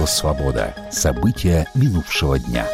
Радио «Свобода». События минувшего дня.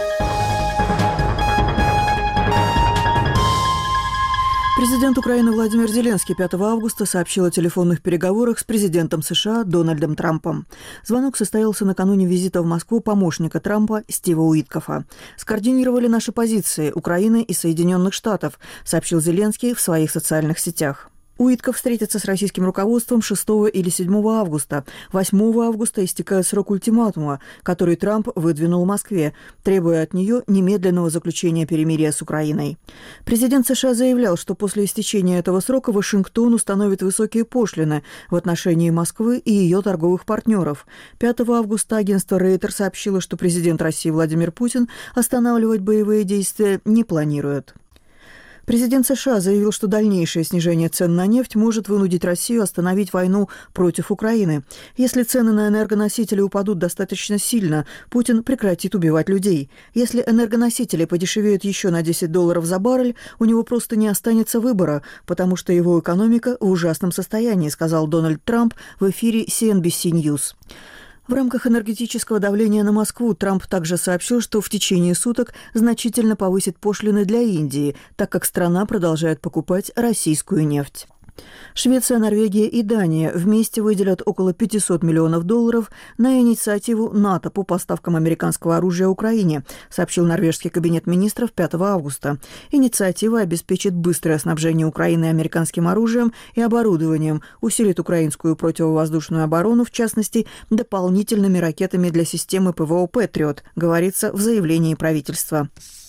Президент Украины Владимир Зеленский 5 августа сообщил о телефонных переговорах с президентом США Дональдом Трампом. Звонок состоялся накануне визита в Москву помощника Трампа Стива Уиткофа. «Скоординировали наши позиции Украины и Соединенных Штатов», сообщил Зеленский в своих социальных сетях. Уитков встретится с российским руководством 6 или 7 августа. 8 августа истекает срок ультиматума, который Трамп выдвинул в Москве, требуя от нее немедленного заключения перемирия с Украиной. Президент США заявлял, что после истечения этого срока Вашингтон установит высокие пошлины в отношении Москвы и ее торговых партнеров. 5 августа агентство Рейтер сообщило, что президент России Владимир Путин останавливать боевые действия не планирует. Президент США заявил, что дальнейшее снижение цен на нефть может вынудить Россию остановить войну против Украины. Если цены на энергоносители упадут достаточно сильно, Путин прекратит убивать людей. Если энергоносители подешевеют еще на $10 за баррель, у него просто не останется выбора, потому что его экономика в ужасном состоянии, сказал Дональд Трамп в эфире CNBC News. В рамках энергетического давления на Москву Трамп также сообщил, что в течение суток значительно повысит пошлины для Индии, так как страна продолжает покупать российскую нефть. Швеция, Норвегия и Дания вместе выделят около $500 миллионов на инициативу НАТО по поставкам американского оружия Украине, сообщил норвежский кабинет министров 5 августа. Инициатива обеспечит быстрое снабжение Украины американским оружием и оборудованием, усилит украинскую противовоздушную оборону, в частности, дополнительными ракетами для системы ПВО «Патриот», говорится в заявлении правительства.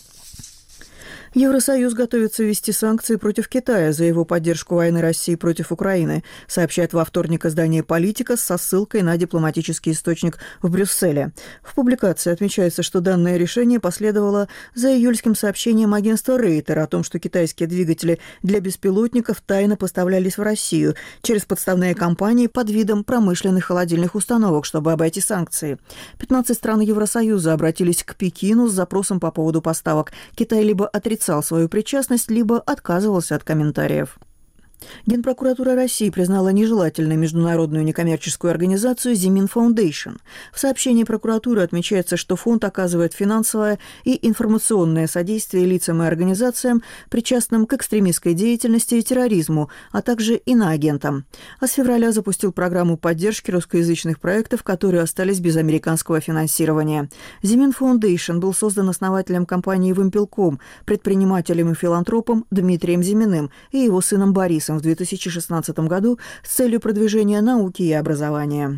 Евросоюз готовится ввести санкции против Китая за его поддержку войны России против Украины, сообщает во вторник издание «Политика» со ссылкой на дипломатический источник в Брюсселе. В публикации отмечается, что данное решение последовало за июльским сообщением агентства Рейтер о том, что китайские двигатели для беспилотников тайно поставлялись в Россию через подставные компании под видом промышленных холодильных установок, чтобы обойти санкции. 15 стран Евросоюза обратились к Пекину с запросом по поводу поставок. Китай либо отрицал свою причастность, либо отказывался от комментариев. Генпрокуратура России признала нежелательной международную некоммерческую организацию «Зимин Foundation». В сообщении прокуратуры отмечается, что фонд оказывает финансовое и информационное содействие лицам и организациям, причастным к экстремистской деятельности и терроризму, а также иноагентам. А с февраля запустил программу поддержки русскоязычных проектов, которые остались без американского финансирования. «Зимин Foundation» был создан основателем компании «Вымпелком», предпринимателем и филантропом Дмитрием Зиминым и его сыном Борисом в 2016 году с целью продвижения науки и образования.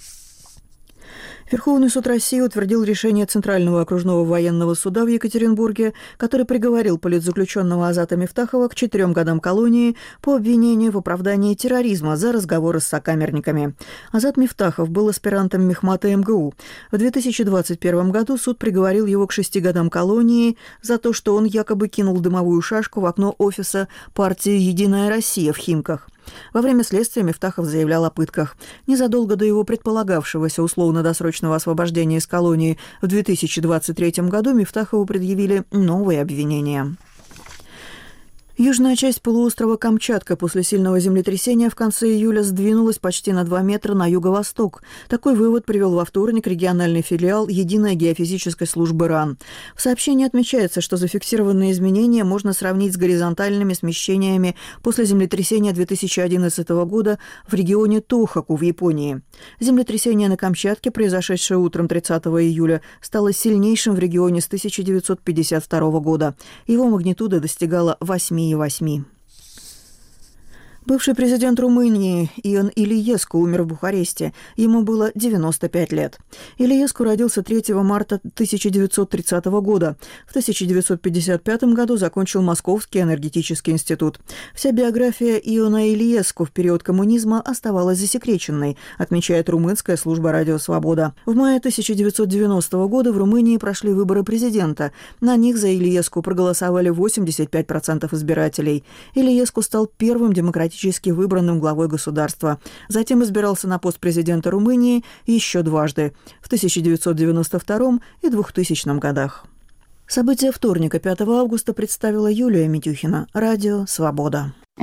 Верховный суд России утвердил решение Центрального окружного военного суда в Екатеринбурге, который приговорил политзаключенного Азата Мифтахова к 4 годам колонии по обвинению в оправдании терроризма за разговоры с сокамерниками. Азат Мифтахов был аспирантом Мехмата МГУ. В 2021 году суд приговорил его к 6 годам колонии за то, что он якобы кинул дымовую шашку в окно офиса партии «Единая Россия» в Химках. Во время следствия Мифтахов заявлял о пытках. Незадолго до его предполагавшегося условно-досрочного освобождения из колонии в 2023 году Мифтахову предъявили новые обвинения. Южная часть полуострова Камчатка после сильного землетрясения в конце июля сдвинулась почти на 2 метра на юго-восток. Такой вывод привел во вторник региональный филиал Единой геофизической службы РАН. В сообщении отмечается, что зафиксированные изменения можно сравнить с горизонтальными смещениями после землетрясения 2011 года в регионе Тохаку в Японии. Землетрясение на Камчатке, произошедшее утром 30 июля, стало сильнейшим в регионе с 1952 года. Его магнитуда достигала 8,8. Бывший президент Румынии Ион Илиеску умер в Бухаресте. Ему было 95 лет. Илиеску родился 3 марта 1930 года. В 1955 году закончил Московский энергетический институт. Вся биография Иона Илиеску в период коммунизма оставалась засекреченной, отмечает румынская служба «Радио Свобода». В мае 1990 года в Румынии прошли выборы президента. На них за Илиеску проголосовали 85% избирателей. Илиеску стал первым демократическим выбранным главой государства. Затем избирался на пост президента Румынии еще дважды – в 1992 и 2000 годах. События вторника, 5 августа, представила Юлия Митюхина. Радио «Свобода».